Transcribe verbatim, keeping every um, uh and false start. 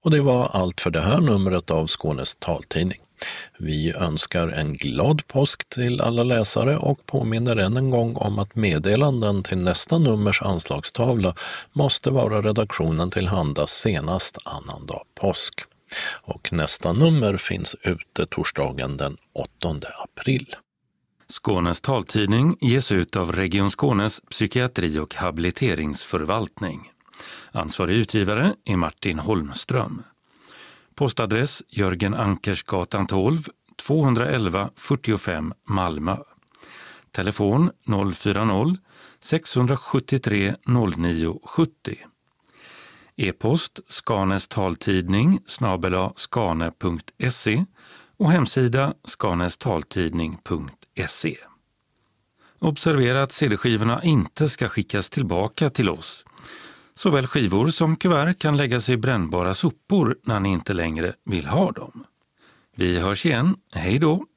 Och det var allt för det här numret av Skånes taltidning. Vi önskar en glad påsk till alla läsare och påminner än en gång om att meddelanden till nästa nummers anslagstavla måste vara redaktionen till handa senast annandag påsk. Och nästa nummer finns ute torsdagen den åttonde april. Skånes taltidning ges ut av Region Skånes psykiatri- och habiliteringsförvaltning. Ansvarig utgivare är Martin Holmström. Postadress Jörgen Ankersgatan tolv, tvåhundraelva fyrtiofem Malmö. Telefon noll fyra noll, sex sju tre, noll nio sju noll. E-post Skanes taltidning snabel-a skane punkt se och hemsida skanestaltidning punkt se. Observera att C D-skivorna inte ska skickas tillbaka till oss. Såväl skivor som kuvert kan läggas i brännbara sopor när ni inte längre vill ha dem. Vi hörs igen. Hej då!